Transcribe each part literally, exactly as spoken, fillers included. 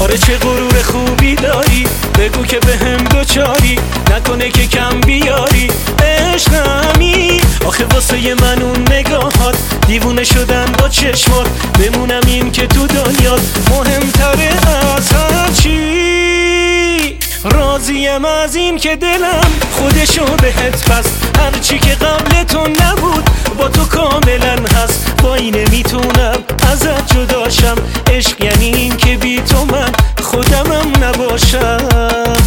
آره چه غرور خوبی داری، بگو که به هم دوچاری، نکنه که کم بیاری. عشقمی آخه واسه من اون نگاهات، دیوونه شدن با چشمات، بمونم این که تو دنیات مهمتره از هر چی. راضیم از این که دلم خودشو بهت بست، هرچی که قبل تو نبود با تو کاملا هست. با اینه میتونم ازت جداشم، عشق یعنی این که بی تو من خودمم نباشم.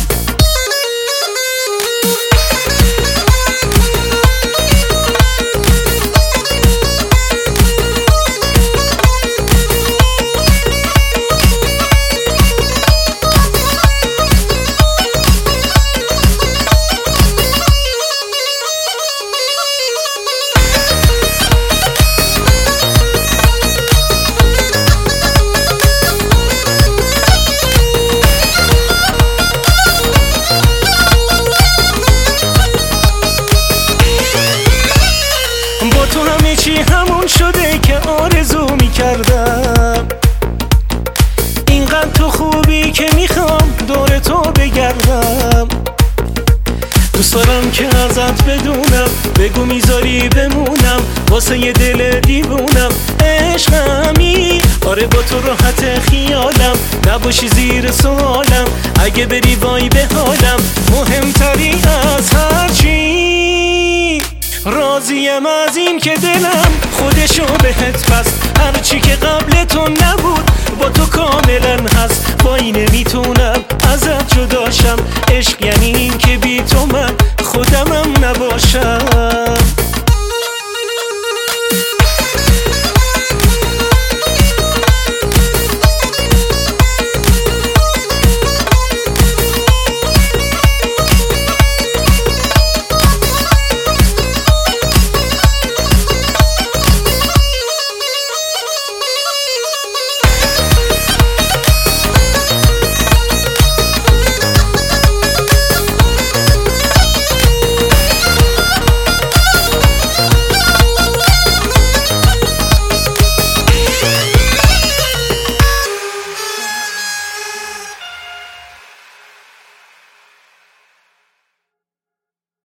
با تو همه چی همون شده که آرزو میکردم، اینقدر تو خوبی که میخوام دور تو بگردم. دوست دارم که ازت بدونم، بگو میذاری بمونم واسه یه دل دیوونم. عشقمی آره با تو راحت خیالم، نباشی زیر سوالم، اگه بری وای به حالم مهمتری از هر چی. راضیم از این که دلم خودشو بهت بست، هرچی که قبل تو نبود با تو کاملا هست. با اینه میتونم